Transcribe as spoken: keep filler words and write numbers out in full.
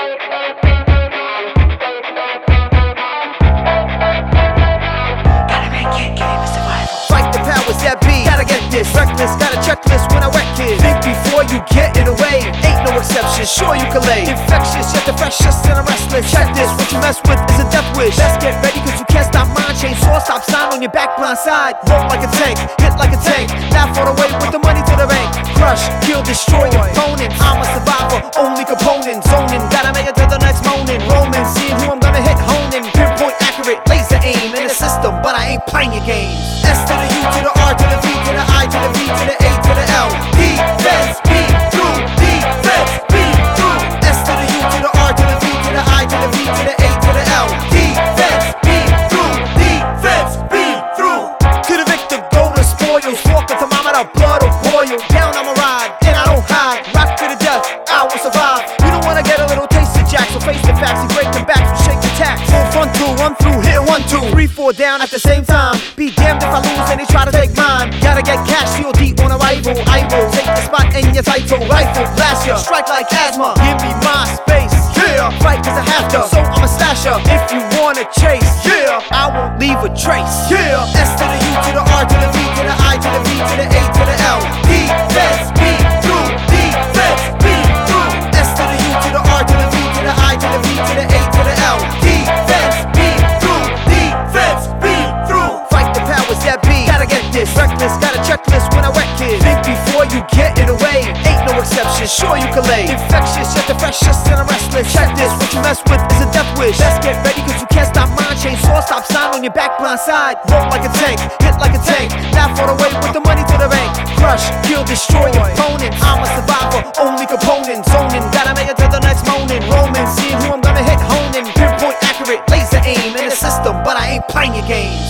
That be, gotta get this reckless, got a checklist when I wreck it. Think before you get it away, ain't no exception, sure you can lay. Infectious, yet the freshest and I'm restless. Check this, what you mess with is a death wish. Let's get ready cause you can't stop mine. Chain saw, stop sign on your back blind side. Roll like a tank, hit like a tank. Laugh all the way with the money to the bank. Crush, kill, destroy your opponent. I'm a survivor, only component. Zoning, gotta make it to the next morning. Roman, seeing who I'm gonna hit, honing. Pinpoint accurate, laser aim in the system, but I ain't playing your games. S to the U to the R to the V to the I to the V to the A to the L. Defense, be through. Defense, be through. S to the U to the R to the V to the I to the V to the A to the L. Defense, be through. Defense, be through. To the victor, go to spoils. Walk the thermometer, blood will boil. Down I'ma ride, and I don't hide. Rock to the death, I will survive. You don't wanna get a little taste of Jack, so face the facts and break the backs and shake the tax. Full fun through, run through, hit one, two, three, four down at the same time. Be damned if I lose and they try to take mine. Gotta get cash, seal deep on arrival. I will take the spot in your title. Rifle, blast ya, strike like asthma. Give me my space, yeah. Fight cause I have to, so I'm a slasher. If you wanna chase, yeah, I won't leave a trace, yeah. S to the U to the R to the V to the I to the V to the A to the L. Defense, be through. Defense, be through. S to the U to the R to the V to the I to the V to the A to the L. Defense, be through. Defense, be through. Fight the powers that be, gotta get this reckless, got a checklist when I wreck it. Think before you get it away, ain't no exception, sure you can lay. Infectious, yet the freshest and I'm restless. Check this, what you mess with is a death wish. Let's get ready cause you can't stop mine. Chain saw, stop sign on your back blind side. Roll like a tank, hit like a tank. Laugh all the way with the money to the bank. Crush, kill, destroy your opponent. I'm a survivor, only component. Zoning, gotta make it to the next morning. Roman, seeing who I'm gonna hit, honing. Pinpoint accurate, laser aim in the system, but I ain't playing your game.